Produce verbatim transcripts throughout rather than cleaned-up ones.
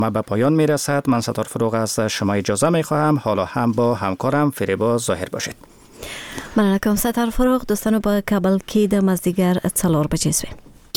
ما به پایان میرسد. من ستار فروغ از شما اجازه میخواهم. حالا هم با همکارم فریبا ظاهر باشید. مننه کوم ستار فروغ. دوستانو په کابل کې د مازدیګر څلور بجې شوې.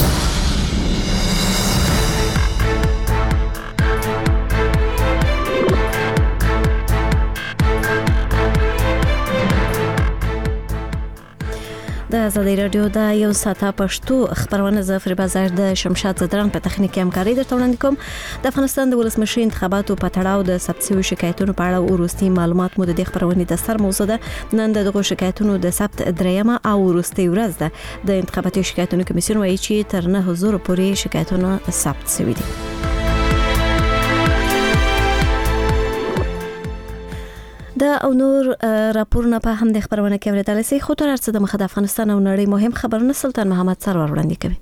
د ازادي رادیو د یو ساعته پښتو خبرونه ز فریبا ظاهر د شمشاد زدران په تخنیکي همکاري درته وړاندې کوم. د افغانستان د ولسمشر انتخاباتو په تړاو د ثبت شویو شکایتونو په اړه وروستي معلومات مو د دې خبرونې د سر موضوع ده. نن دغه شکایتونو د ثبت دریمه او وروستي ورځ ده. د انتخاباتي شکایتونو کمیسیون وایي چې تر نه هزار پورې شکایتونه ثبت شوي دي. د او نور راپورونه په هم د خبرونه کې ورته لسی خو تر څه د مخ د افغانستان او نړۍ مهم خبرونه سلطان محمد سرور وړاندې کوي.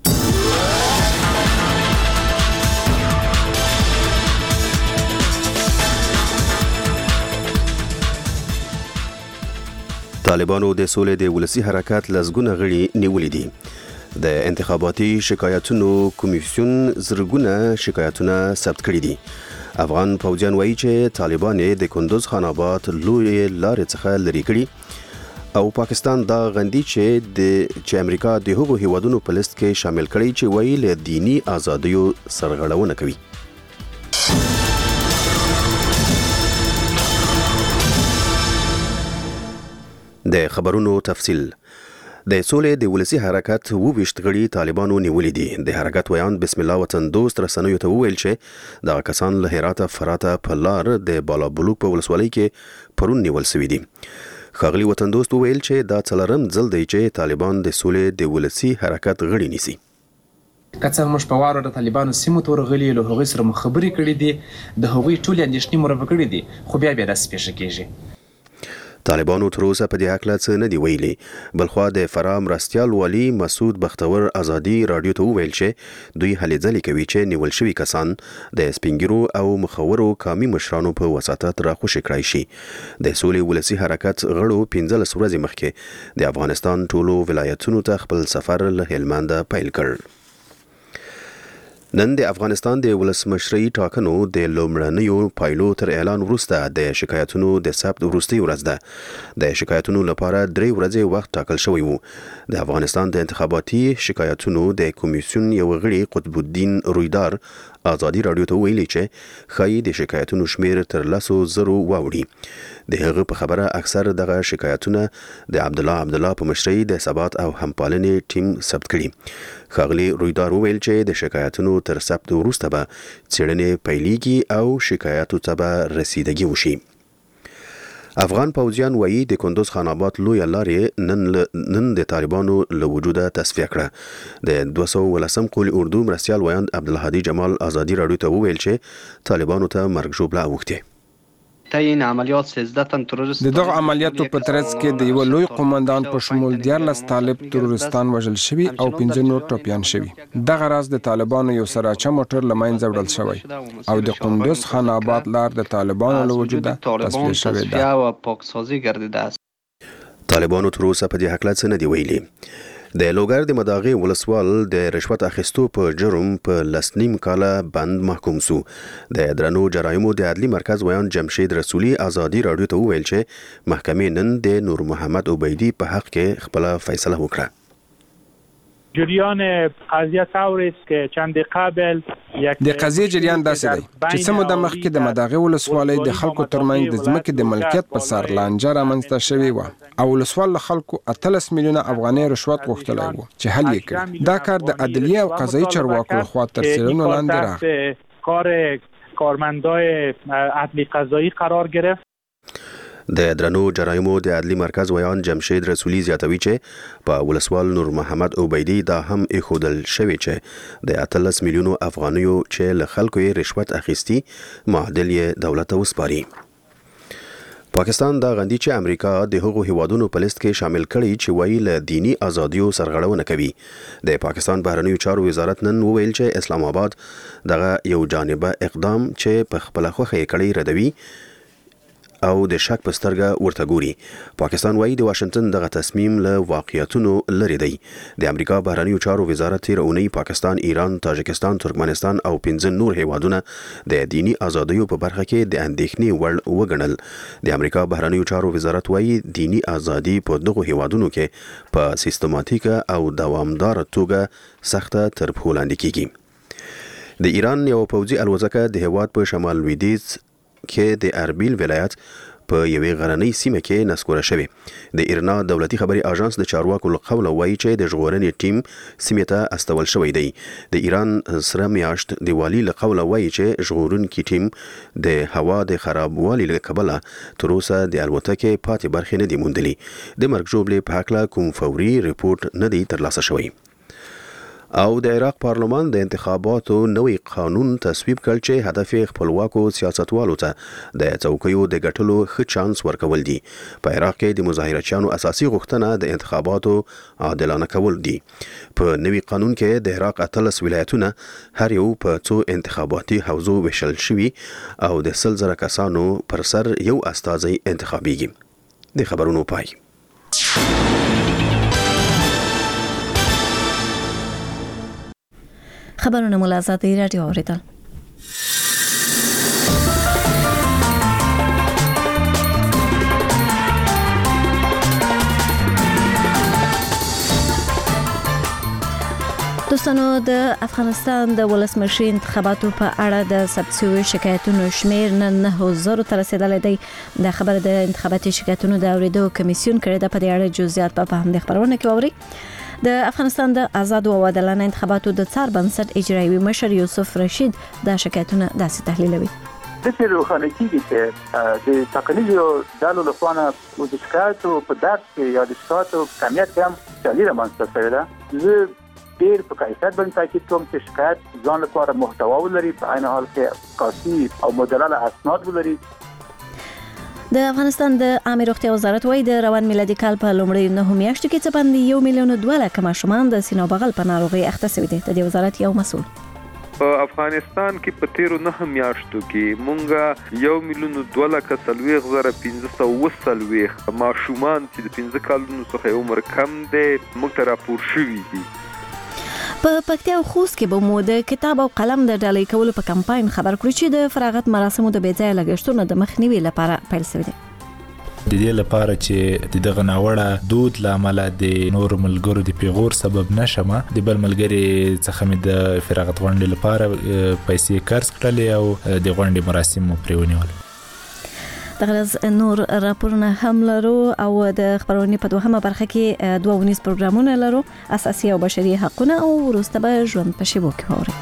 طالبانو د سولې د ولسی حرکت لزګونه غړي نیولې دي. د انتخاباتي شکایتونو کمیسیون زرګونه شکایتونه ثبت کړي دي. افغان پوځیان وایي چې طالبان د کندوز خان آباد لوی لارې څخه لري کړي او پاکستان دا غندي چې د چې امریکا د هغو هیوادونو په لیست کې شامل کړي چې وایي له دینی ازادیو سرغړونه کوي. د خبرونو تفصیل. د سولې د ولسی حرکت وویشت غړي طالبانو نیولې دي. د حرکت ویان بسم الله وطن دوست رسنیو ته وویل چې دا کسان له هراته فراته په لار د بالا بلوک په ولسوالۍ کې پرون نیول شوی دي. خاغلی وطن دوست وویل چې دا څلورم ځل دی چې طالبان د سولې د ولسی حرکت غړي نیسي. کڅه مش په واره د طالبانو سیمو تور غلي له هغوی سره مخبري کړي دي. د هغوی ټول اندېښنې مربع کړي دي خو بیا بیا داسې پیښ کېږي. طالبانو تر اوسه په دې حق څه نه دی ویلي. بلخوا د فرام راستیال والی مسعود بختور ازادي رادیو ته وویل چې دوی هلې ځلې کوي چې نیول شوي کسان د سپینګیرو او مخورو قومي مشرانو په وساطت راخوشي کړای شي. د سولې ولسی حرکت غړو پنځلس ورځې مخکې د افغانستان ټولو ولایتونو ته خپل سفر له هلمند پیل کړ. نن د افغانستان د ولسمشرۍ ټاکنو د لومړنیو پایلو تر اعلان وروسته د شکایتونو د ثبت وروستي ورځ ده. د شکایتونو لپاره درې ورځې وخت ټاکل شوی وو. د افغانستان د انتخاباتي شکایتونو د کمیسیون یو غړي قطب الدین رویدار ازادي رادیو ته ویلي چې خای د شکایتونو شمیر تر لسو زرو واوړي. د هغه په خبره اکثر دغه شکایتونه د عبد الله عبد الله په مشرۍ د ثبات او همپالنې ټیم ثبت کړي. خاغلی رویدار ویل چې د شکایتونو تر ثبت وروسته به څېړنې پیلېږي او شکایاتو ته به رسیدګي وشي. افغان پوځیان وایي د کندوز خان آباد لوی لارې نن نن د طالبانو له وجوده تصفیه کړه. د دوه سوه ولسم قول اردو مرستیال ویاند عبدالهادي جمال ازادي رادیو ته وویل چې طالبانو ته مرګ ژوبله اوښتې. تعیین عملیات سیزده تن تروریست د دغه عملیاتو په ترڅ کې د یو لوی قومندان په شمول دیارلس طالب تروریستان وژل شوي او پنځه نور ټپیان شوي. دغه راز د طالبانو یو سراچه موټر له منځه وړل شوی او د قندوز خان آباد لار د طالبانو له وجوده تصفیه شوې ده. طالبانو تر اوسه په دې هکله څه نه دي ویلي. د لوګر د مداغې ولسوال د رشوت اخیستو په جرم په لسنیم کاله بند محکوم سو. د درنو جرایمو د عدلي مرکز ویان جمشید رسولي ازادي رادیو ته وویل چې محکمې نن د نور محمد عبیدی په حق کې خپل فیصله وکړه. جریان قضیه طور است که چند قبل یک د قضیه جریان داسې دی چې څه موده مخکې د مداغې ولسوالۍ د خلکو ترمنځ د ځمکې د ملکیت په سر لانجه رامنځته شوې وه او ولسوال له خلکو اتلس میلیونه افغانۍ رشوت غوښتلی و چې حل یې کړي. دا کار د عدلیه او قضایي چارواکو لخوا تر څېړنو لاندې راغی. کار کارمندای عدلی قضایی قرار گرفت. د درنو جرایمو د عدلي مرکز ویان جمشید رسولي زیاتوي چې په ولسوال نور محمد عبیدی دا هم ایښودل شوی چې د اتلس میلیونو افغانیو چې له خلکو یې رشوت اخیستي معادل یې دولت ته وسپاري. پاکستان دا غندي چې امریکا د هغو هیوادونو په لیست کې شامل کړي چې وایي له دینی ازادیو سرغړونه کوي. د پاکستان بهرنیو چارو وزارت نن وویل چې اسلام آباد دغه یو جانبه اقدام چې په خپله خوښه یې کړی ردوي او د شک په سترګه ورته ګوري. پاکستان وایي د واشنگټن دغه تصمیم له واقعیتونو لري دی. د امریکا بهرنیو چارو وزارت تیر اونۍ پاکستان، ایران، تاجکستان، ترکمنستان او پنځه نور هیوادونه د دینی ازادیو په برخه کې د اندېښنې وړ وګڼل. د امریکا بهرنیو چارو وزارت وایي دینی ازادي په دغو هیوادونو کې په سیستماتیکه او دوامدار توګه سخته تر پښو لاندې کیږي. د ایران یو پوځي الوتکه د هیواد په شمال لویدیځ کې د اربیل ولایت په یوې غرنۍ سیمه کې نسکوره شوې. د ایرنا دولتي خبري اژانس د چارواکو له قوله وایي چې د ژغورنې ټیم سیمې ته استول شوی دی. د ایران سره میاشت د والي له قوله وایي چې ژغورونکي ټیم د هوا د خرابوالي له کبله تر اوسه د الوتکې پاتې برخې نه دي موندلي. د مرګ ژوبلې په هکله کوم فوري ریپورت نه دی ترلاسه شوی. او د عراق پارلمان د انتخاباتو نوی قانون تصویب کړ چې هدف خپلواکو سیاستوالو ته د څوکیو د ګټلو ښه چانس ورکول دي. په عراق کې د مظاهرچیانو اساسي غوښتنه د انتخاباتو عادلانه کول دي. په نوی قانون کې د عراق اتلس ولایتونه هر یو په څو انتخاباتي حوزو ویشل شوي او د سل زره کسانو پر سر یو استازی انتخابیږي. د خبرونو پای. خبرونه مو له آزادۍ راډیو اوریدل. دوستانو، د افغانستان د ولسمشي انتخاباتو په اړه د ثبت شویو شکایتونو شمیر نن نه زرو ته رسیدلی دی. د خبر د انتخاباتي شکایتونو د اوریدو کمیسیون کړی د په دې اړه جزئیات په همدې خبرونه کې اوري. د افغانستان د آزاد او عادلانه انتخاباتو د څار بنسټ اجرایي مشر یوسف رشید د شکایتونو داسې تحلیلوي. د څه روښانه کیږي چې د ټاکنیزو ډلو لخوا نه د شکایتو په درس کې یا د شکایتو کمیت هم چالي رامنځته شوې ده. زه ډېر په کیفیت باندې تاکید کوم چې شکایت ځان لپاره محتوا ولري، په عین حال کې کافي او مدلل اسناد ولري. د افغانستان د عامه روغتیا وزارت وايي د روان میلادي کال په لومړۍ نهو میاشتو کې څه باندې یو میلیون دوه لکه ماشومان د سینو بغل په ناروغي اخته شوي دي. د وزارت یو مسؤل په افغانستان کې په تیرو نه میاشتو کې مونږه یو میلیون دوه لکه څلوېښت زره پنځه سوه اووه څلوېښت ماشومان چې د پنځه کلونو څخه عمر کم دی موږ ته راپور شوي دي. په پکتیا او خوست کې به مو د کتاب او قلم د ډالۍ کولو په کمپاین خبر کړو چې د فراغت مراسمو د بې ځایه لګښتونو د مخنیوي لپاره پیل شوی دی. د دې لپاره چې دغه ناوړه دود لامل د نور ملګرو د پیغور سبب نشمه، د بل ملګری څخه مې د فراغت غونډې لپاره پیسې قرض کړلې او د غونډې مراسم مو پرې ونیول. دغه نور راپورونه هم لرو او د خبرونې په دوهمه برخه کې دوه ونیز پروګرامونه لرو، اساسي او بشري حقونه او وروسته به ژوند په شیبو کې اوري.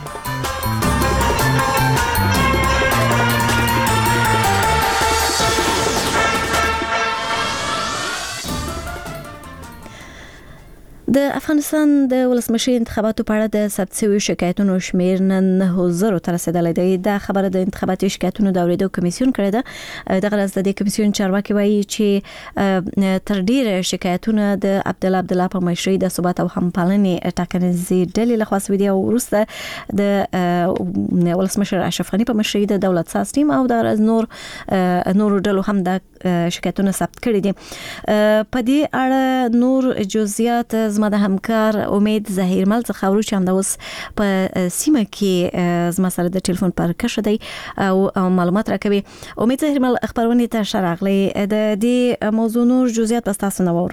د افغانستان د ولسمشي انتخاباتو په اړه د ثبت شویو شکایتونو شمیر نن نه زرو ته رسیدلی دی. دا خبره د انتخاباتي شکایتونو د اوریدو کمیسیون کړې ده. دغه ورځ د دې کمیسیون چارواکي وایي چې تر ډیره شکایتونه د عبدالله عبدالله په مشرۍ د ثبات او همپالنې ټاکنیزې ډلې لخوا شوي دي او وروسته د ولسمشر اشرف غني په مشرۍ د دولت ساز ټیم او دغه ورځ نور نورو ډلو هم د شکایتونه ثبت کړي دي. په دې اړه نور جزئیات زما د همکار امید ظهیرمل څخه اورو چې همدا اوس په سیمه کې زما سره د ټلیفون پر کښه دی او معلومات راکوي. امید ظهیرمل، خبرونه ته ښه راغلی. د دې موضوع نور جزئیات به تاسو نه واورو.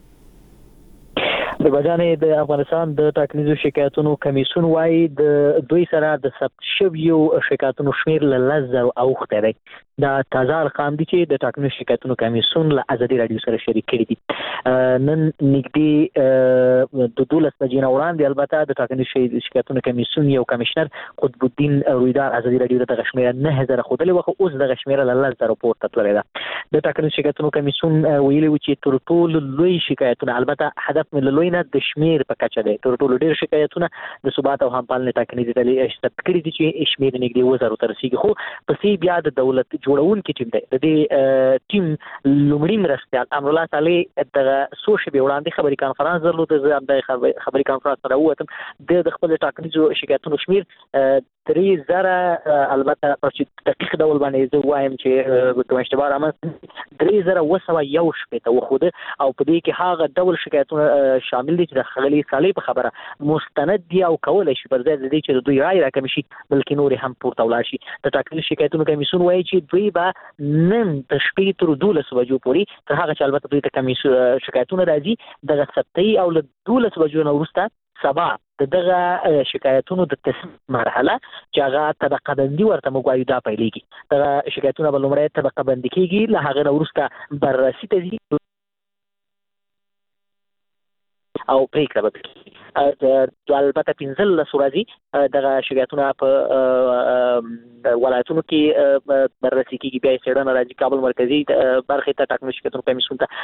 د بجانې د افغانستان د ټاکنیزو شکایتونو کمیسیون وايي د دوی سره د ثبت شویو شکایتونو شمیر له لس زره اوښتی دی. دا تازه ارقام دي چې د ټاکنیزو شکایتونو کمیسیون له ازادي راډیو سره شریک کړي دي. نن نږدې د دولس بجې نه وړاندې البته د ټاکنیزو شکایتونو کمیسیون یو کمشنر قطب الدین رویدار ازادي راډیو ته دغه شمېره نه زره ښودلې وه، خو اوس دغه شمېره له لس زره پورته تللې ده. د ټاکنیزو شکایتونو کمیسیون ویلي و چې تر ټولو لوی شکایتونه، البته هدف مې له لوی نه د شمیر په کچه دی. تر ټولو ډیر شکایتونه د ثبات او همپالنې ټاکنیزې ډلې ثبت کړي دي چې شمیر نږدې اووه زرو ته رسیږي. خو پسې بیا د دولت جوړونکي ټیم دی. د دې ټیم لومړي مرستیال امرالله صالح دغه څو شېبې وړاندې خبري کانفرنس درلود. زه همدغه خبري کانفرنس ته راووتم. د خپل ټاکنیزو شکایتونو شمیر درې زره البته په دقیق ډول باندې زه وایم چې کوم اشتباه رامنځته درې زره اووه سوه یو شپېته وښوده او په دې کې هغه ډول شکایتونه شامل دي چې د ښاغلي صالح په خبره مستند دي او کولی شي پر ځای د دې چې د دوی رایې راکمې شي بلکې نورې هم پورته ولاړ شي. د ټاکنیزو شکایتونو کمیسیون وایي چې دوی به نن د شپې تر دولسو بجو پورې تر هغه چې البته دوی ته شکایتونه راځي دغه ثبتوي او له دولسو بجو نه وروسته سبا د دغه شکایتونو د تصمیم مرحله چې هغه طبقه بندي ورته موږ وایو دا پیلېږي. دغه شکایتونه به لومړی طبقه بندي کېږي، له هغه نه وروسته بررسي ته ځي او پرېکړه به کېږي. البته پنځلس ورځې دغه شکایتونه په ولایتونو کې بررسي کېږي، بیا یې څېړنه راځي کابل مرکزي برخې ته ټاکنیزو شکایتونو کمیسیون ته،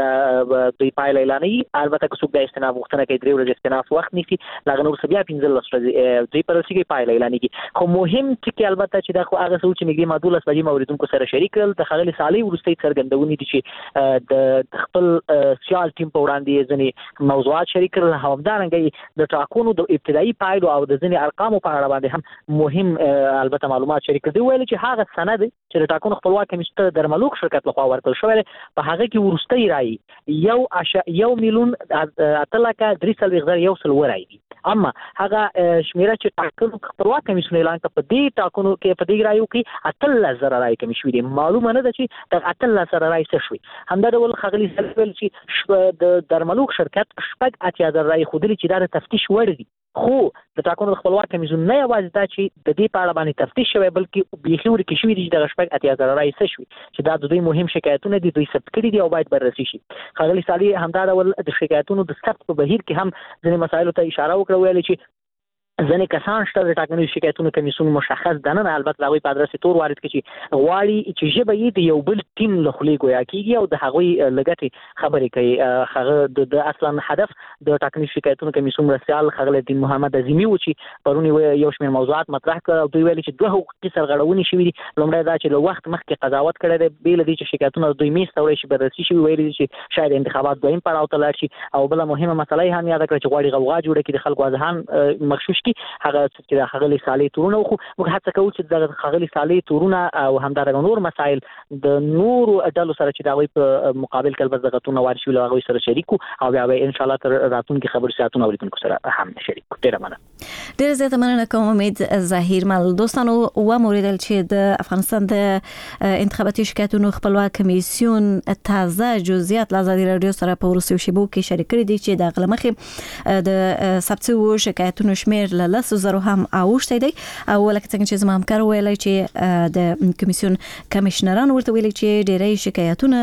دلته دوی پایله اعلانوي. البته که څوک بیا استناف غوښتنه کوي درې ورځې استناف وخت نیسي، له هغه نه وروسته بیا پنځلس ورځې دوی بررسي کوي، پایله اعلانېږي. خو مهم ټکي البته چې دا خو هغه څه چې نږدې ما دولس بجې ما اورېدونکو سره شریک کړل د ښاغلي صالح وروستۍ څرګندونې دي چې د خپل سیال ټیم په وړاندې یې ځینې موضوعات شریک کړل. همدارنګه د ټاکنو د ابتدایي پایلو او د ځینې ارقامو په اړه باندې هم مهم البته معلومات شریک کړي. ویل چې هغه سند چې د ټاکنو خپلواک کمیسیون ته د درملوک شرکت لخوا ورکړل شوی دی په هغه کې وروستۍ رایې یو اعشا یو میلیون اته لکه درې څلوېښت زره یو سل اووه رایې دي. اما هغه شمیره چې ټاکنو خپلواک کمیسیون اعلان کړ په دې ټاکنو کې په دې رایو کې اتلس زره رایې کمې شوې دي. معلومه نه ده چې د اتلس زره رایې څه شوې. همدا ډول ښاغلي صالح ویل چې د درملوک شرکت شپږ اتیا زره رایې ښودلې چې دا د تفتیش وړ دي. خو د ټاکنو د خپلواک کمیسیون نه یوازې دا چې د دې په اړه باندې تفتیش شوی بلکې بیخي ورکې شوي دي چې دغه شپږ اتیا زره رایې څه شوي چې دا د دوی مهم شکایتونه دي، دوی ثبت کړي دي او باید بررسي شي. ښاغلي صالح همدا ډول د شکایتونو د ثبت په بهیر کې هم ځینې مسایلو ته اشاره وکړه. ویل چې ځینې کسان شته د ټاکنیزو شکایتونو کمیسیون مشخص دننه البته د هغوی په ادرس تور وارد کړي چې غواړي چې ژبه یې د یو بل ټیم له خولې ګویا کېږي او د هغوی له ګټې خبرې کوي. هغه د اصلا هدف د ټاکنیزو شکایتونو کمیسیون مرستیال ښاغلی دین محمد عظیمي و چې پرون یو شمېر موضوعات مطرح کړ او دوی ویلي چې دوه حقوقي سرغړونې شوي دي. لومړی دا چې له وخت مخکې قضاوت کړی دی، بې له دې چې شکایتونه دوی میز ته وړی شي بررسي شوي، ویلي دي چې شاید انتخابات دویم پړاو ته لاړ شي. او بله مهمه مسله یې هم یاده کړه چې غواړي غوغا جوړه کړي، د خلکو اذهان مغشوش کړي. هغه چې د ښاغلي صالح تورونه وخو موږ هڅه کوو چې د ښاغلي صالح تورونه او همدارنګه نور مسایل د نورو ډلو سره چې د هغوی په مقابل کې البته دغه تورونه وارد شوي له هغوی سره شریک کړو او بیا به انشاءالله تر راتلونکي خبرو ساعتونو اورېدونکو سره هم شریک کړو. ډېره مننه. ډېره زیاته مننه کوم امید ظاهر مل. دوستانو واورېدل چې د افغانستان د انتخاباتي شکایتونو خپلواک کمیسیون تازه جزئیات له ازادي راډیو سره په وروستیو شیبو کې شریک کړي دي چې د هغه له مخې د ثبت شویو شکایتونو شمېر له لسو زرو هم اوښتی دی او لکه څنګه چې زما همکار ویلی چې د کمیسیون کمیشنران ورته ویلي چې ډېری شکایتونه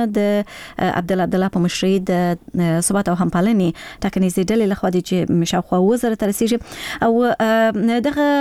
د عبدالله عبدالله په مشرۍ د ثبات او همپالنې ټاکنیزې ډلې لخوا دي چې شاوخوا اووه زره ته رسیږي. او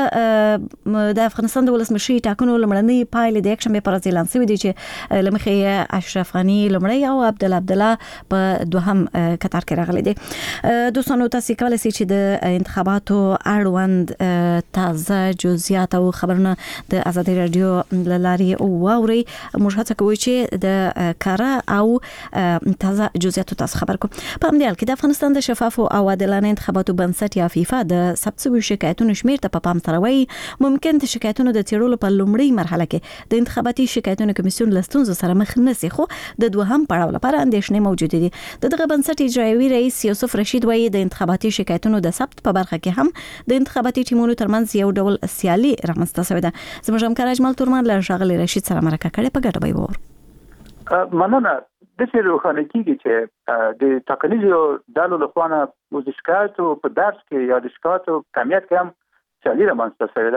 دغه د افغانستان د ولسمشرۍ ټاکنو لومړنۍ پایلې د یکشنبې په ورځ اعلان شوي دي چې له مخې اشرف غني لومړی او عبدالله عبدالله په دوهم کتار کې راغلی دی. دوستانو تاسې کولی شئ چې د انتخاباتو اړوند تازه جزئیات او خبرونه د ازادي راډیو له لارې واورئ. موږ هڅه کوو چې د کاره او تازه جزئیاتو تاسو خبر کو. په همدې حال کې د افغانستان د شفافو او عادلانه انتخاباتو بنسټ یا فیفا د ثبت شویو شکایتونو شمېر ته په پام سره وایي ممکن د شکایتونو د څېړلو په لومړۍ مرحله کې د انتخاباتي شکایتونو کمیسیون له ستونزو سره مخ نه شي، خو د دوهم پړاو لپاره اندېښنې موجودې دي. د دغه بنسټ اجرایوي رئیس یوسف رشید وایي د انتخاباتي شکایتونو د ثبت په برخه کې هم د انتخاباتي ټیمونو ترمنځ یو ډول سیالي رامنځته شوې ده. زموږ همکار اجمل تورمان له ښاغلي رشید سره مرکه کړې، په ګډه به یې واورو. مننه. داسې روښانه کېږي چې د ټاکنیزو ډلو لخوا نه د شکایتو په درس کې یا د شکایتو کمیت کې هم سیالي رامنځته شوې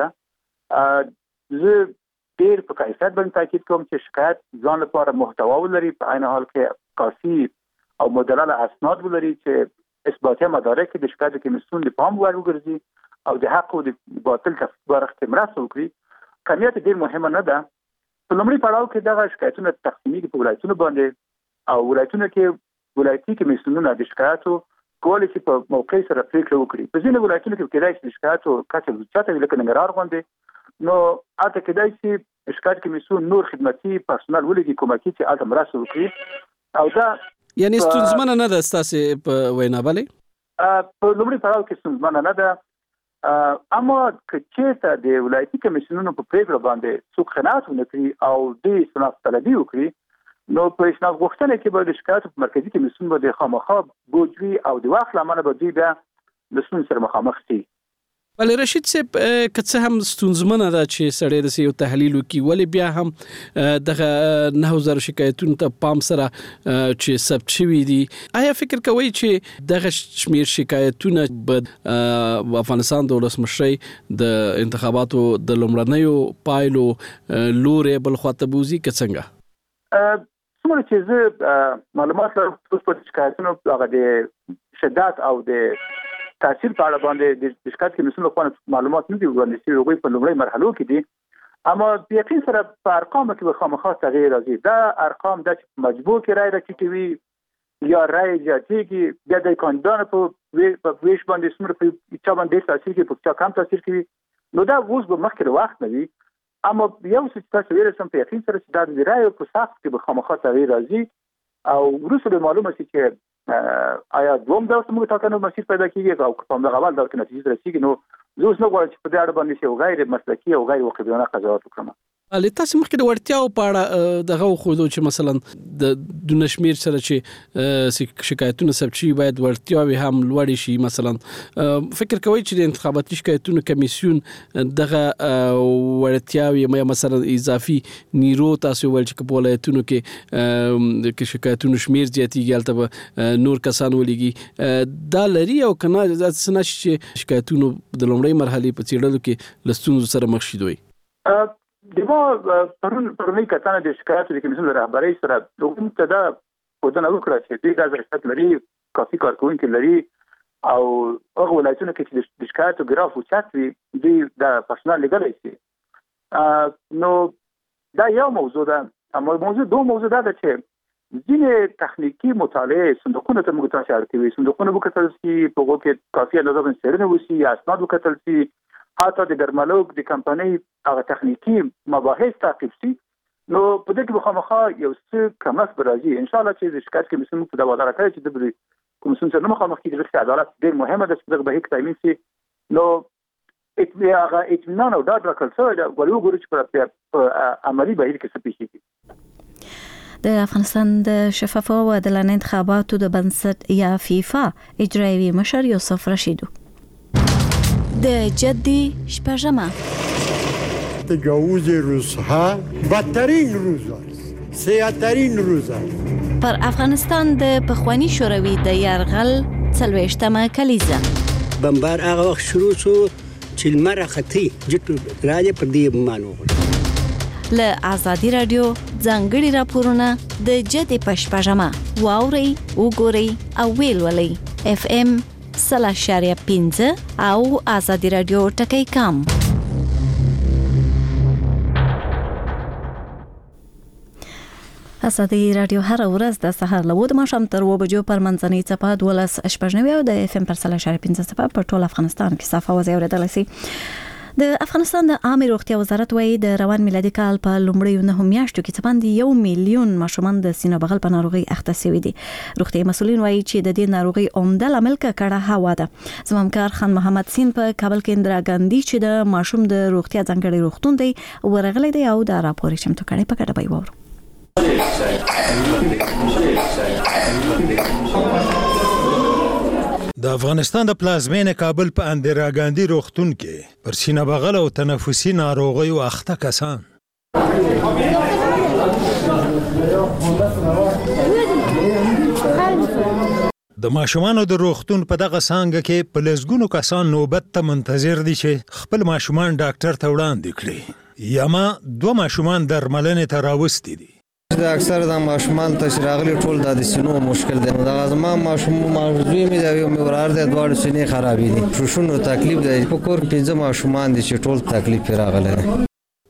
ده. زه ډېر په کیفیت باندې تاکید کوم چې شکایت ځان لپاره محتوا ولري، په عین حال کې کافي او مدلل اسناد ولري چې اثباتي مدارک د شکایت کمیسیون د پام وړ وګرځي او د حق او د باطل تفسیر کې مرسته وکړي. کمیت ډېر مهمه نه ده. په لومړي پړاو کې دغه شکایتونه تقسیمېږي په ولایتونو باندې او ولایتونو کې ولایتي کمیسیونونه د شکایتو کولای شي په موقع سره پریکړه وکړي. په ځینې ولایتونو کې کېدای شي شکایت او کچه زیاته وي لکه ننګرهار غوندې، نو هلته کېدای شي شکایت کمیسیون نور خدمتي پرسونل ولګي کومکي چې هلته مرسته وکړي. او دا یعنی ستونزمنه نه ده ستاسې په وینا بلې؟ په لومړي پړاو کې ستونزمنه نه ده، اما که چېرته د ولایتي کمیسیونونو په پرېکړه باندې څوک قناعت ونه کړي او دوی شناخت طلبي وکړي، نو په شناخت غوښتنه کې به د شکایت په مرکزي کمیسیون باندې خامخا بوج وي او د وخت له امله به دوی بیا د ستونزې سره مخامخ شي. ولې رشید صاحب که څه هم ستونزمنه ده چې سړی داسې یو تحلیل وکړي، ولې بیا هم دغه نهو زره شکایتونو ته پام سره چې ثبت شوي دي، آیا فکر کوئ چې دغه شمېر شکایتونه به افغانستان د ولسمشرۍ د انتخاباتو د لومړنیو پایلو لوري بل خواته بوځي که څنګه؟ څومره چې زه معلومات لرم په شکایتونو هغه د شدت او د تاثیر په اړه باندې د شکایت کمیسیون لخوا معلومات نه دي وړاندې شوي، هغوی په لومړۍ مرحلو کې دي، اما په یقین سره په ارقامو کې به خامخا تغییر راځي. دا ارقام دا چې په مجموع کې رای راټیټوي یا رای زیاتېږي، بیا د کاندیدانو په ویش باندې څومره په چا باندې ډېر تاثیر کوي، په چا کم تاثیر کوي، نو دا اوس به مخکې له وخت نه وي. اما یو څه چې تاسو ویلی سم په یقین سره چې دا د رایو په ساحت کې به خامخا تغییر راځي او وروسته به معلومه شي چې آیا دوم دور ته موږ ټاکنو مسیر پیدا کېږي او که په همدغه اول دور کې نتیجې رسېږي. نو زه اوس نه غواړم چې په دې اړه باندې یو غیر مسلکي او غیر واقعبینانه قضاوت وکړم. علي تاسو مخکې د وړتیاو په اړه دغه وښودو چې مثلا د دونه شمېر سره چې شکایتونه ثبت شوي باید وړتیاوې هم لوړې شي. مثلا فکر کوئ چې د انتخاباتي شکایتونو کمیسیون دغه وړتیاوې یا مثلا اضافي نیرو تاسو ویل چې په ولایتونو کې کې شکایتونو شمېر زیاتېږي هلته به نور کسان ولیږي، دا لري او که نه څه نشي چې شکایتونو د لومړۍ مرحلې په څېړلو کې له ستونزو سره مخ شي دوی؟ دغه پرون پرونی کتنه د شکایت د کمیسیون رهبرۍ سره دوی ته دا ودانه وکړه چې دوی د ظرفیت لري، کافي کارکونکي لري او هغه ولایتونه کې چې د شکایت او ګراف اوچت وي دوی د پرسونل لګلی شي. نو دا یو موضوع ده. اما موضوع دو موضوع ده چې ځینې تخنیکي مطالعې صندوقونو ته موږ تاسو اړتیا وي، صندوقونه وکتل شي، په هغو کې کافي اندازه باندې څېړنې وشي، اسناد وکتل شي، حتی د درملوک د کمپنۍ هغه تخنیکي مباحث تعقیب شي. نو په دې کې به خامخا یو څه کمښت به راځي. انشاءالله چې د شکایت کمیسیون په دا وعده راکړې چې د کمیسیون سره مخامخ کېږي چې عدالت ډېر مهمه ده چې دغه بهیر تامین شي. نو هغه اطمینان او ډاډ راکړل شوی ده، ولې وګورو چې په عملي بهیر کې څه پیښیږي. د افغانستان د شفافو او عادلانه انتخاباتو د بنسټ یا فیفا اجرایي مشر یوسف رشیدو د جدي شپږمه تجاوز روزها بدترین روز است، سیاترین روز است. پر افغانستان د پخوانی شوروي د یرغل څلوېښتمه کلیزه بمبار هغه وخت شروع شو چې لمر خطي جټ راځي په دې مانو له آزادي رادیو ځانګړي راپورونه د جدي پښپژمه واوري وګوري او ویلولي اف ام سلا شاریا پینځه او آزادي رادیو ټکی کام. آزادي رادیو هر ورځ د سهار له وو د ماښام تر اوه بجو پر منځنۍ څپه دولس شپږ نوي او د اف ام پر سلا شاریا پینځه څپه په ټول افغانستان کې صافه وځي اورېدلی سي. د افغانستان د عامه روغتیا وزارت وايي د روان میلادي کال په لومړیو نهو میاشتو کې څه باندې یو میلیون ماشومان د سینه بغل په ناروغي اخته شوي دي. روغتي مسؤلین وايي چې د دې ناروغي عمده لامل ککړه هوا ده. زموږ همکار خان محمد سین په کابل کې اندرا ګاندي چې د ماشوم د روغتیا ځانګړي روغتون دی ورغلی دی او دا راپور یې چمتو کړی، په ګډه به یې واورو. د افغانستان د پلازمینې کابل په اندرا ګاندي روغتون کې پر سینه بغل او تنفسي ناروغیو اخته کسان د ماشومانو د روغتون په دغه څانګه کې په لسګونو کسان نوبت ته منتظر دي چې خپل ماشومان ډاکټر ته وړاندې کړي یا ما دوه ماشومان درملنې ته راوستي دي. د اکثر د ماشومان ته راغلي ټول د سینو مشکل دی. دا زما ماشوم مارزوی مې دا یو مورار دی دواړو سینې خرابې دي، شوشونو تکلیف دی. په کور پنځه ماشومان دي چې ټول تکلیف راغلی دی.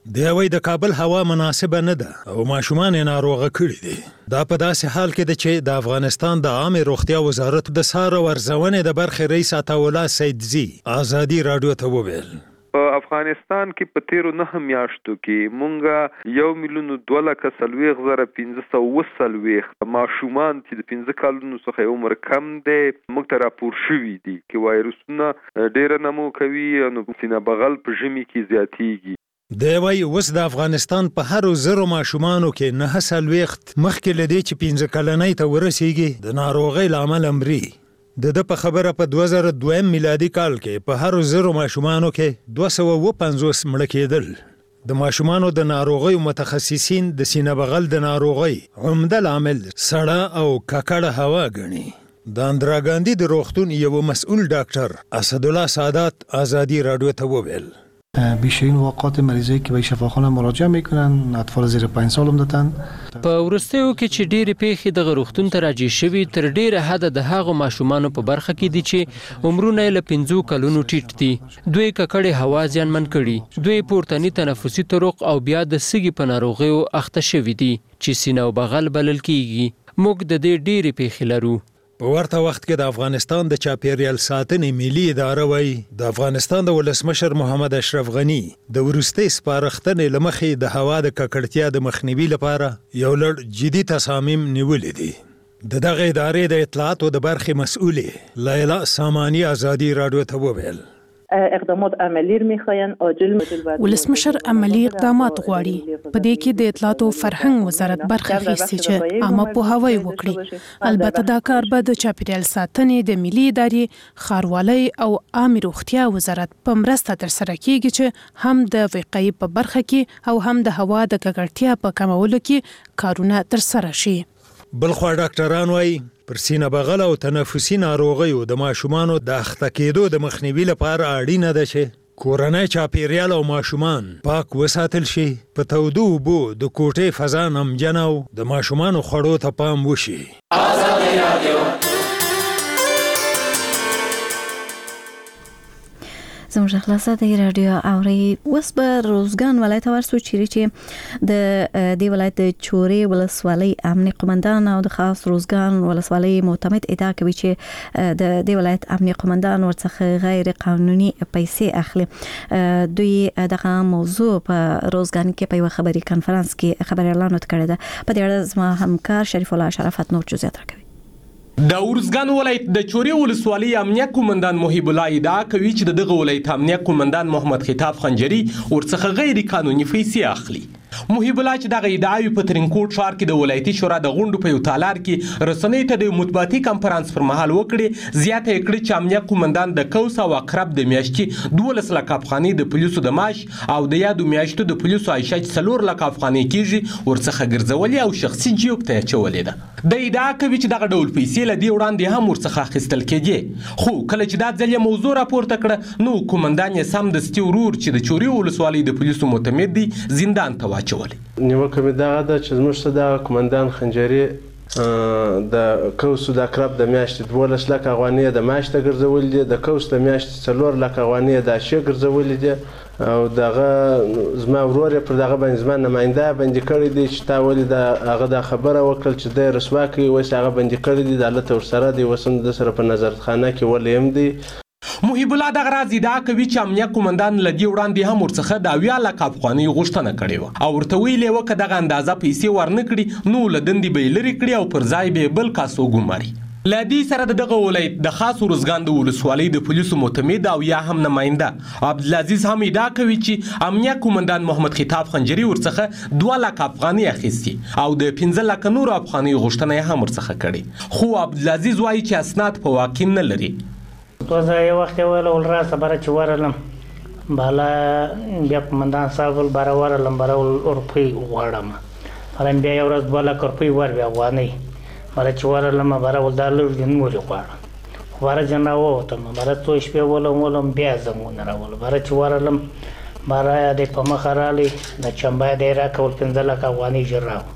دی وای د کابل هوا مناسبه نه ده او ماشومان یې ناروغه کړي دي. دا په داسې حال کې ده چې د افغانستان د عامه روغتیا وزارت د سار او ارزونې د برخې رئیس عطاالله سیدزي ازادي رادیو ته وویل په افغانستان کې په تیرو نه میاشتو کې مونږه یو میلیون دوه لکه څلوېښت زره پنځه سوه اووه څلوېښت ماشومان چې د پنځه کلونو څخه عمر کم دی موږ ته راپور شوي دي چې وایرسونه ډېره نمو کوي نو سینه بغل په ژمي کې زیاتیږي. دی وایي اوس د افغانستان په هرو زرو ماشومانو کې نهه څلوېښت مخکې له دې چې پنځه کلنۍ ته ورسیږي د ناروغۍ له امله مري. د ده په خبره په دوه زره دویم میلادي کال کې په هرو زرو ماشومانو کې دوه سوه اووه پنځوس مړه کېدل. د ماشومانو د ناروغیو متخصصین د سینه بغل د ناروغۍ عمده لامل سړه او ککړه هوا ګڼي. د اندرا ګاندي د روغتون یو مسئول ډاکټر اسدالله سادات ازادي رادیو ته وویل بیشترین واقعات مریضایی که به شفاخانه مراجعه میکنن اطفال زیر پنج سال هم دادن. په وروستیو کې چې ډېرې پیښې دغه روغتون ته راجع شوي تر ډېره حده د هغو ماشومانو په برخه کې دي چې عمرونه یې له پنځو کلونو ټیټ دي. دوی ککړې هوا زیانمن کړي، دوی پورتني تنفسي طرق او بیا د سږي په ناروغیو اخته شوي دي چې سینه او بغل بلل کیږي. موږ د دې ډېرې پیښې لرو. په ورته وخت کې د افغانستان د چاپیریال ساتنې ملي اداره وایي د افغانستان د ولسمشر محمد اشرف غني د وروستۍ سپارښتنې له مخې د هوا د ککړتیا د مخنیوي لپاره یو لړ جدي تصامیم نیولي دي. د دغه ادارې د اطلاعاتو د برخې مسؤلې لیلا سامانی ازادي رادیو ته وویل اقدامات عملی میخواین عاجل ولسمشر عملی اقدامات غواړي. په دې کې د اطلاعات او فرهنګ وزارت برخه اخیستې چې عامه پوهاوی وکړي. البته دا کار به د چاپیریال ساتنې د ملي ادارې ښاروالۍ او عامه روغتیا وزارت په مرسته ترسره کیږي چې هم د وقایې په برخه کې او هم د هوا د ککړتیا په کمولو کې کارونه ترسره شي. بلخوا ډاکټران وایي پر سینه بغل او تنفسي ناروغیو د ماشومانو د اخته کېدو د مخنیوي لپاره اړینه ده چې کورنۍ چاپیریال او ماشومان پاک وساتل شي. په تودو اوبو د کوټې فضا نمجنه او د ماشومانو خوړو ته پام وشي. ازادي رادیو زموږ خلاصه د رادیو اوري اوس به روزګان ولایت ورسو چیرې چې د دې ولایت د چورې ولسوالۍ امنیه قومندان او د خاص روزګان ولسوالۍ معتمد ادعا کوي چې د دې ولایت امنیه قومندان ورڅخه غیر قانوني پیسې اخلي. دوی دغه موضوع په روزګان کې په یو خبري کانفرنس کې خبري اعلان کړی ده. په دې اړه زما همکار شریف الله شرافت نور جزئیات راکوي. د ورزګان ولایت د چورې ولسوالۍ امنیه قومندان محب الله ادعا کوي چې دغه ولایت امنیه قومندان محمد خطاب خنجری ورڅخه غیر قانوني پیسې اخلي. محب الله چې دغه ادعاوې په ترینکوټ ښار کې د ولایتي شورا د غونډو په یو تالار کې رسنۍ ته د مطبوعاتي کنفرانس پر مهال وکړي. زیاته یې کړې چې امنیه قومندان د کوس او اقرب د میاشتې دولس لک افغانۍ د پولیسو د معاش او د یادو میاشتو د پولیسو عایشه چې څلور لک افغانۍ کیږي ورڅخه ګرځولې او شخصي جیب ته اچولې ده. د ادعا کوي چې دغه ډول پیسې له دې وړاندې هم ورڅخه اخیستل کېدې، خو کله چې دا ځل یې موضوع راپورته کړه نو قومندان یې سمدستي ورور چې د چورې ولسوالۍ د پولیسو معتمد دی زندان ته واچولی. نیوکه مې دغه ده چې زموږ څخه دغه قومندان خنجري د کوسو د اقرب د میاشتې دولس لک افغانۍ د معاش ته ګرځولي دي، د کوس د میاشتې څلور لک افغانۍ د عایشې ګرځولي دي او دغه زما ورور یې پر دغه باندې زما نماینده بندي کړی دی چې تا ولې د هغه دا خبره وکړل چې دی رسوا کوي، اوس هغه بندي کړی دی، د هلته ورسره دی، اوس هم د سره په نظرخانه کې ولی هم دی. محب الله دغه راز ادعا کوي چې امنیه قومندان له دې وړاندې هم ورڅخه د اویا لک افغانۍ غوښتنه کړې وه او ورته ویلې وه که دغه اندازه پیسې ورنه کړي نو له دندې به یې لرې کړي او پر ځای به یې بل کس وګوماري. له دې سره د دغه ولایت د خاص روزګان د ولسوالۍ د پولیسو معتمد او یا هم نماینده عبدالعزیز هم ادعا کوي چې امنیه قومندان محمد خطاب خنجري ورڅخه دوه لک افغانۍ اخیستي او د پنځه لک نورو افغانۍ غوښتنه یې هم ورڅخه کړې، خو عبدالعزیز وایي چې اسناد په واقع نه لري. توزه یو وخت ویل ول راسه بره چې ورلم بالا بیا قومندان صاحب ول بره ورلم بره روپۍ غواړم هلم بیا یو ورځ دوه لک روپۍ ور بیا افغانۍ بره چې ورلم بره ول دا لږ دي نورې غواړم خو بره جن راووتم بره څو شپې ولم ولم بیا زنګونه راولم بره چې ورلم بره دی په مخه رالی د چمبه دی راکول پنځه لک افغانۍ ژر راوړم.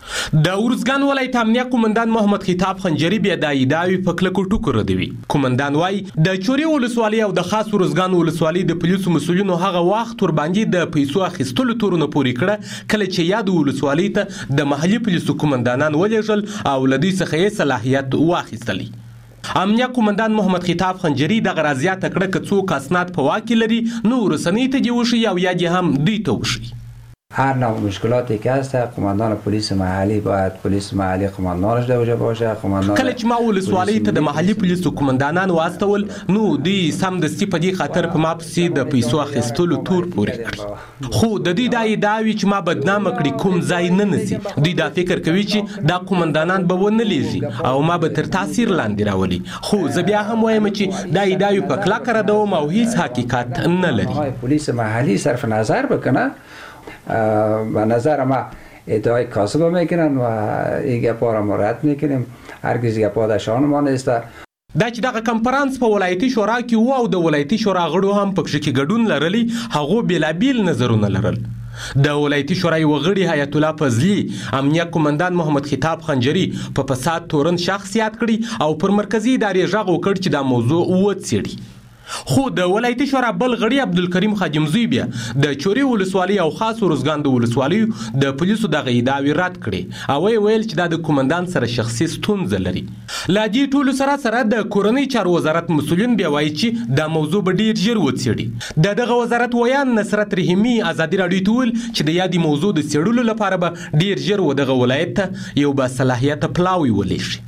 د ورزګان ولایت امنیه قومندان محمد خطاب خنجری بیا د ایداوی په کلکو ټکو ردوي. قومندان وای د چوري ولسوالۍ او د خاص ورزګان ولسوالۍ د پولیسو مسولینو هغه وخت ور باندې د پیسو اخیستلو تورونه پوري کړه کله چې یاد ولسوالۍ ته د محلي پولیسو قومندانان ولېږل او لدی څخه یې صلاحیت واخیستلی. امنیه قومندان محمد خطاب خنجری د غرازیات کړه که څوک اسناد په واکې لري نو رسنۍ ته دی وشي او یا دی هم دوی ته وشي. هر نوع مشکلاتی که هست قماندان پلیس محلی باید پلیس محلی قماندانش داشته باشه. قماندان کله چې ما ولسوالۍ ته د محلي پولیسو قومندانان واستول نو دوی سمدستي په دې خاطر په ما پسې د پیسو اخیستلو تور پورې کړي. خو د دوی دا ادعاوې چې ما بدنامه کړي کوم ځای نه نسی. دوی دا فکر کوي چې دا قومندانان به ونه لیږي او ما به تر تاثیر لاندې راولي. خو زه بیا هم وایم چې دا ادعاوې په کلکه ردوم او هیڅ حقیقت نه لري. پلیس محلی صرف نظر بکنه و نظر ما ادعای کاسب میکنن و این گپا را ما رد میکنیم. هرگز گپا در شان ما نیست. دا چې دغه کنفرانس په ولایتي شورا کې و او د ولایتي شورا غړو هم پکې کې ګډون لرلی هغه بیلابیل نظرونه لرل. د ولایتي شورا یو غړي حیات الله فضلی امنیه قومندان محمد خطاب خنجری په فساد تورن شخصیت کړي او پر مرکزی ادارې ژغ وکړ چې دا موضوع وڅېړي. خو د ولایتي شورا بل غړي عبدالکریم خادمزوی بیا د چوري ولسوالۍ او خاص ورزګان د ولسوالیو د پولیسو دغه ادعاوې رد کړي او ویل چې دا د قومندان سره شخصي ستونزه لري. لا دې ټولو سره سره د کورنۍ چارو وزارت مسؤلین بیا وایي چې دا موضوع به ډیر ژر وڅېړي. د دغه وزارت ویان نصرت رحیمي ازادي راډیو ته ویل چې د یادې موضوع د څېړلو لپاره به ډیر ژر و دغه ولایت ته یو باصلاحیته پلاوی ولېږي.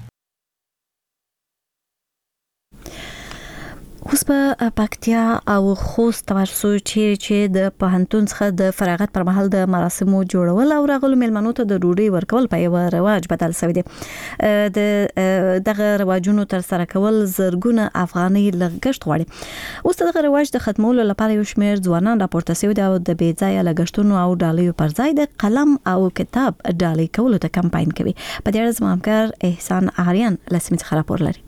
اوس په پکتیا او خوست تمرسو چې چې د پوهنتون څخه د فراغت پر مهال د مراسمو جوړول او راغلو میلمنو ته د ډوډۍ ورکول په یو رواج بدل شوی دی. د دغه رواجونو تر سره کول زرګونه افغاني لګښت غواړي. اوس دغه رواج د ختمولو لپاره یو شمېر ځوانان راپورته شوي دي او د بې ځایه لګښتونو او ډالیو پر ځای د قلم او کتاب ډالۍ کولو ته کمپاین کوي. په دې اړه زما همکار احسان آریان له سیمې څخه راپور لري.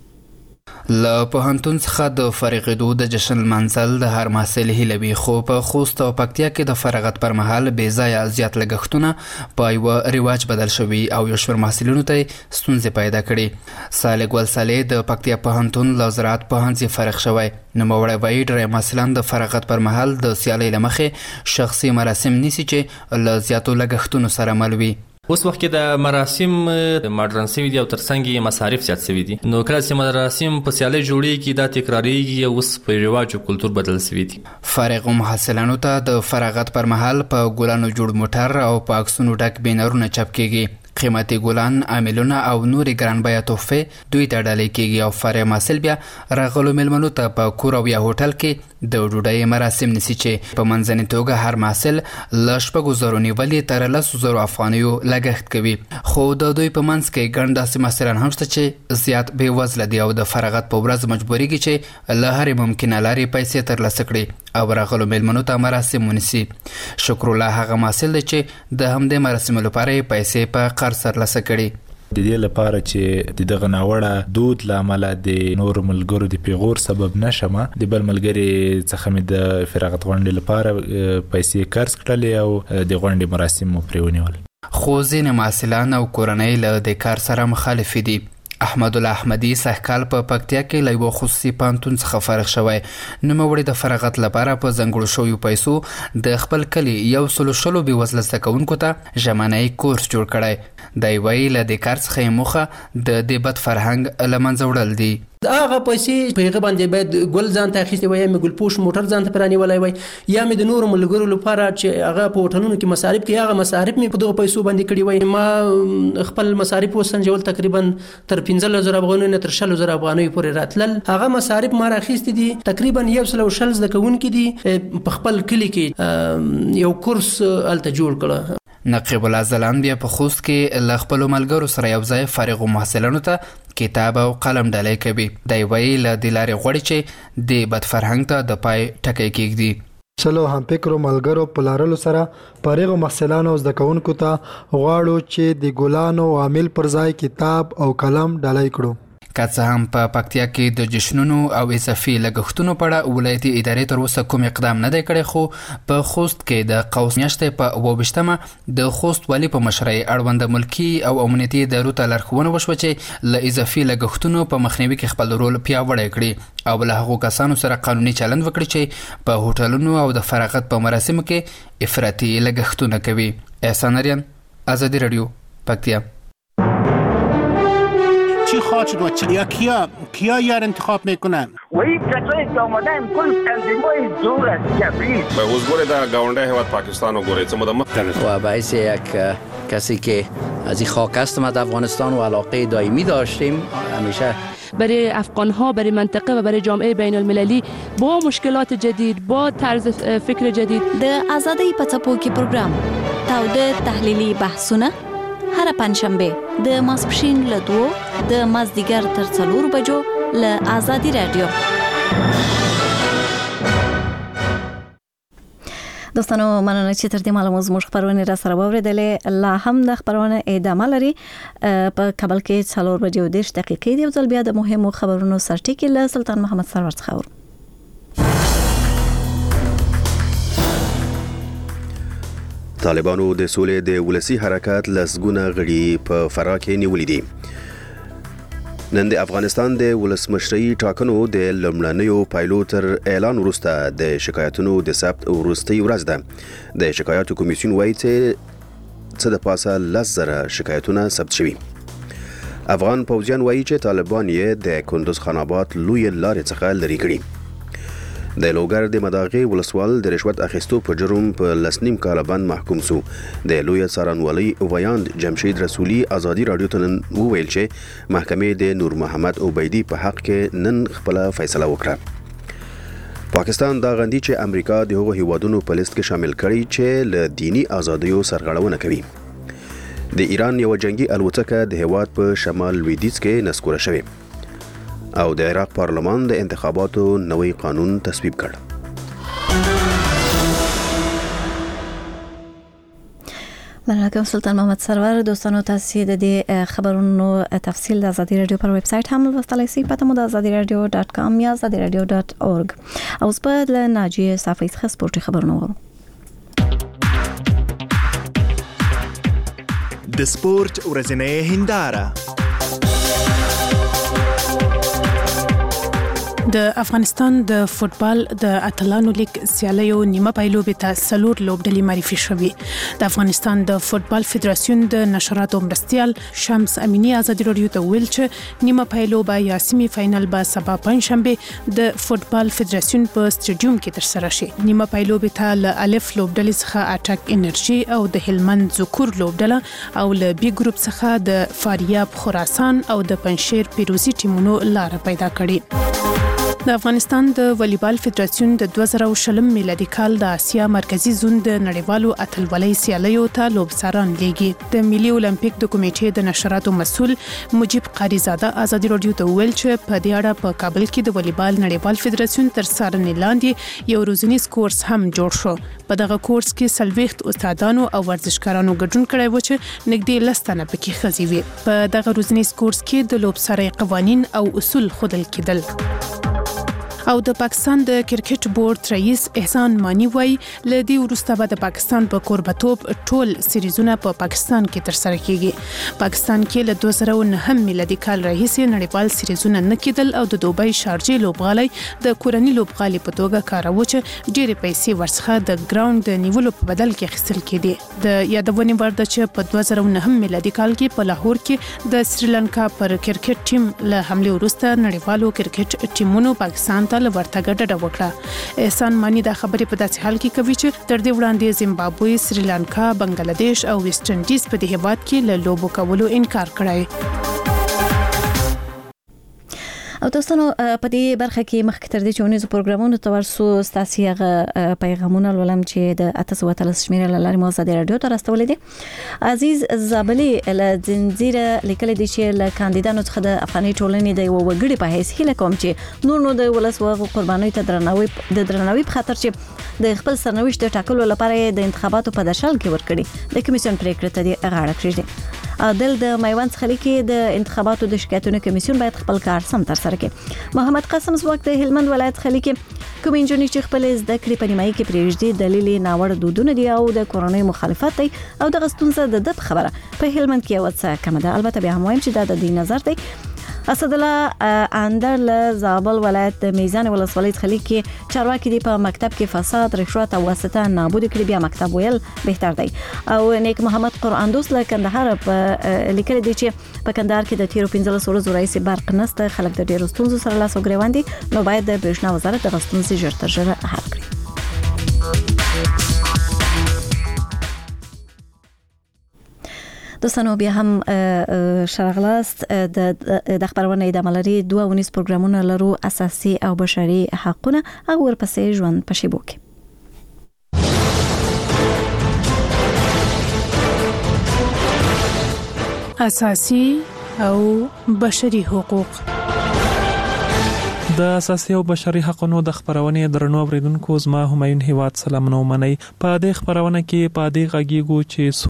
له پوهنتون څخه د فارغېدو د جشن منزل د هر محصل هیله وي خو په خوست او پکتیا کې د فراغت پر مهال بې ځایه زیات لګښتونه په یوه رواج بدل شوي او یو شمېر محصلینو ته ستونزې پیدا کړي. صالح ګل صالح د پکتیا پوهنتون له زراعت پوهنځي فارغ شوی. نوموړی وایي ډېری محصلان د فراغت پر مهال د سیالۍ له مخې شخصي مراسم نیسي چې له زیاتو لګښتونو سره مل وي. اوس وخت کې د مراسم ماډرن شوي دي او ترڅنګ یې مصارف زیات شوي دي. نو کله چې مراسم په سیالۍ جوړېږي دا تکرارېږي او اوس په رواج او کلتور بدل شوي دي. فارغو محصلانو ته د فراغت پر مهال په ګلانو جوړ موټر او په عکسونو ډک بینرونه چاپ کېږي. قیمتي ګلان، عاملونه او نورې ګران بیه تحفې دوی ته ډالۍ کېږي او فارغ محصل بیا راغلو میلمنو ته په کور او یا هوټل کې د ډوډۍ مراسم نیسي چې په منځنۍ توګه هر محصل له شپږو زرو نیولې تر لسو زرو افغانیو لګښت کوي. خو د دوی په منځ کې ګڼ داسې محصلان هم شته چې زیات بې وزله دي او د فراغت په ورځ مجبورېږي چې له هرې ممکنه لارې پیسې ترلاسه کړي او راغلو میلمنو ته مراسم ونیسي. شکر الله هغه محصل دی چې د همدې مراسمو لپاره یې پیسې په قرض ترلاسه کړي. د دې لپاره چې دغه ناوړه دود لامل د نور ملګرو د پیغور سبب نشمه د بل ملګری څخه مې د فراغت غونډې لپاره پیسې قرض کړلې او د غونډې مراسم مو پرې ونیول. خو ځینې محصلان او کورنۍ له دې کار سره مخالف دي. احمد الله احمدي سهکال په پکتیا کې له یوه خصوصي پوهنتون څخه فارغ شوی. نوموړی د فراغت لپاره په ځانګړو شویو پیسو د خپل کلي یو سلو شلو بې وزله زده کوونکو ته ژمنی کورس جوړ کړی. دی وایي له دې کار څخه یې موخه د دې بد فرهنګ له منځه وړل دي. هغه پیسې په هغه باندې باید ګل ځان ته اخیستې وای یا مې ګلپوش موټر ځان ته پرانیولی وای یا مې د نورو ملګرو لپاره چې هغه په هوټلونو کې مصارف کوي هغه مصارف مې په دغه پیسو باندې کړي وای. ما خپل مصارف وسنجول تقریبا تر پنځلس زره افغانیو نه تر شلو زره افغانیو پورې راتلل. هغه مصارف ما راخیستې دي تقریبا یو سل او شل زده کوونکي دي په خپل کلي کې یو کورس هلته جوړ کړه. نقیب الله زلان بیا په خوست کې له خپلو ملګرو سره یو ځای فارغو محصلانو ته کتاب او قلم ډالۍ کوي. دی وایي له دې لارې غواړي چې د بد فرهنګ ته د پای ټکی کېږدي. چلو هم فکرو ملګرو په لارلو سره فارغو محصلانو او زده کوونکو ته غواړو چې د ګلانو او عامل پر ځای کتاب او قلم ډالۍ کړو. که څه هم په پکتیا کې د جشنونو او اضافي لګښتونو په اړه ولایتي ادارې تر اوسه کوم اقدام نه دی کړی، خو په خوست کې د قوس میاشتې په اوه ویشتمه د خوست والي په مشرۍ اړوند ملکي او امنیتي ادارو ته لارښوونه وشوه چې له اضافي لګښتونو په مخنیوي کې خپل رول پیاوړی کړي او له هغو کسانو سره قانوني چلند وکړي چې په هوټلونو او د فراغت په مراسمو کې افراطي لګښتونه کوي. احسان اریان، آزادی رادیو، پکتیا. چی خواهد شد و چی؟ یا کیا کیا یار انتخاب میکنن؟ و این کسایی که آمدن کل تنظیمای دور از جبریل به حضور در گاونده هیواد پاکستان و گوریت مدام و باعث یک کسی که از این خاک است ما در افغانستان و علاقه دائمی داشتیم همیشه برای افغان‌ها، برای منطقه و برای جامعه بین المللی با مشکلات جدید، با طرز فکر جدید. د آزادی پڅپو کې پروګرام تاوده تحلیلی بحثونه هر پنځشنبه د ماسپښین له دوه د مازدیګر تر څلور بجو له آزادی رادیو. دوستانو مننه چې تر دې مهاله زموږ خبرونه را سره واوریدلې. لا هم د خبرونه ادامه لري. په کابل کې څلور بجې او دېرش دقیقې دی. ځل بیا د مهمو خبرونو سرټکی له سلطان محمد سرور څخه اورو. طالبانو د سولې د ولسی حرکت لسګونه غړي په فراه کې نیولې دي. نن د افغانستان د ولسمشرۍ ټاکنو د لومړنیو پایلو تر اعلان وروسته د شکایتونو د ثبت وروستۍ ورځ ده. د شکایاتو کمیسیون وایي چې څه د پاسه لس زره شکایتونه ثبت شوي. افغان پوځیان وایي چې طالبان یې د کندوز خان آباد لوی لارې څخه لرې کړي. د لوګر د مداغې ولسوال د رشوت اخیستو په جرم په لسنیم کاله باندې محکوم سو. د لوی څارنوالۍ ویاند جمشید رسولي آزادي رادیو ته نن وویل چې محکمې د نور محمد عبیدي په حق کې نن خپل فیصله وکړه. پاکستان دا غندي چې امریکا د هغو هیوادونو په لیست کې شامل کړي چې له دینی آزادیو سرغړونه کوي. د ایران یو جنگي الوتکه د هیواد په شمال لویدیځ کې نسکوره شوې او د عراق پارلمان د انتخاباتو نوی قانون تصویب کړ. مننه کوم سلطان محمد سرور. دوستانو تاسو د دې خبرونو تفصیل د آزادی رادیو پر ویب سټ هم لوستلای شئ. پته مو د آزادی رادیو ډاټ کام یا آزادی رادیو ډاټ اورګ. او اوس په د ناجیه صافی څخه سپورتي خبرونه ورو. د سپورت ورځنۍ هنداره. د افغانستان د فوتبال د اتلانو لیگ سیالیو نیمه پایلوبې ته څلور لوبډلې معرفي شوې. د افغانستان د فوتبال فدراسیون د نشراتو مرستیال شمس امینی آزادي رادیو ته ویل چې نیمه پایلوبه یا سیمی فاینل به سبا پنځشنبه د فوتبال فدراسیون په سټیډیوم کې ترسره شي. نیمه پایلوبې ته له الف لوبډلې څخه اټک انرژي او د هلمند ذکور لوبډله او له بی ګروپ څخه د فاریاب خراسان او د پنشیر پیروزي ټیمونو لار پیدا کړې. د افغانستان د والیبال فدراسیون د دوه زره شلم میلادي کال د اسیا مرکزی زون د نړیوالو اتلولۍ سیالیو ته لوبساران لیږي. د ملي اولمپیک د کمیټې د نشراتو مسؤل مجيب قاری زاده آزادي رادیو ته ویل چې په دې اړه په کابل کې د والیبال نړیوال فدراسیون تر څارنې لاندې یو روزنیز کورس هم جوړ شو. په دغه کورس کې سلويخت استادانو او ورزشکارانو ګډون کړی و چې نږدې لس تنه پکې ښځې وې. په دغه روزنیز کورس کې د لوبسارۍ قوانین او اصول ښودل کېدل. او د پاکستان د کرکټ بورډ رئیس احسان مانی وای لدی ورسته به د پاکستان په قربتوب ټول سریزونه په پاکستان کې تر سره کیږي. پاکستان کې له دوه زره نهم میلادي کال راهیسې نړیوال سریزونه نه کېدل او د دوبۍ شارجې لوبغالي د کورنۍ لوبغالي په توګه کاروي چې ډېرې پیسې ورڅخه د ګراوند د نیولو په بدل کې اخیستل کېدي. د یادونې وړ ده چې په دوه زره نهم میلادي کال کې په لاهور کې د سریلانکا پر کرکټ ټیم له حمله وروسته نړیوالو کرکټ ټیمونو پاکستان ته ورته ګډه وکړه. احسان مانی دا خبرې په داسې حال کې کوي چې تر دې وړاندې زیمبابوې، سریلانکا، بنگلاديش او ویسټ انډیز په دې هیواد کې له لوبو کولو انکار کړی. او دوستانو په دې برخه کې مخکې تر دې چې ونیزو پروګرامونو ته ورسو ستاسو هغه پیغامونه لولم چې د اته سوه اتلس شمیره له لارې مو آزادي رادیو ته راستولې دي. عزیز زابلی له زنجیره لیکل دي چې له کاندیدانو څخه د افغاني ټولنې د یو وګړي په حیث هیله کوم چې نور نو د ولس وغو قربانۍ ته درناوی د درناوی په خاطر چې د خپل سرنوشت ټاکلو لپاره د انتخاباتو په درشل کې ورکړي د کمیسیون پریکړه ته دی غاړه کړی. عادل د میوند څخه کې د انتخاباتو د شکایتونو کمیسیون باید خپل کار سم تر سره کړي. محمد قاسم زواک د هلمند ولایت خلک کوم انجنیر چې خپل زده کړې په نیمایي کې پریږدي دلیل ناوړه دودونه دي او د کورونی مخالفت دی او د غستونزه د دب خبره په هلمند کې وڅ کم ده. البته بیا هم وایم چې دا د دې نظر دی. اسد الله اندر له زابل ولایت میزان ولسوالۍ خلیق کې چارواکي دی په مکتب کې فساد رشوت او واسطه نابود کړي بیا مکتب ویل بهتر دی. او نیک محمد قرآن دوست له کندهار په لیکل دي چې په کندهار کې د تیرو پنځلس ورځو رئیس برق نسته خلک د ډیرو ستونزو سره لاس وګریوان دي نو باید د برېښنا وزارت د غستونزې ژر تر ژره حل کړي. دوستانو بیا هم شرغلاست د خبرونه د عملري دوه ونیس پروګرامونه لرو اساسي او بشري حقونه او ورپسې ژوند په شیبو کې. اساسي او بشري حقوق د اساسي او بشري حقوقو د خبرونه درنو اوریدونکو زما همایون هیواد سلام نو منی په دې خبرونه کې په دې غږیږو چې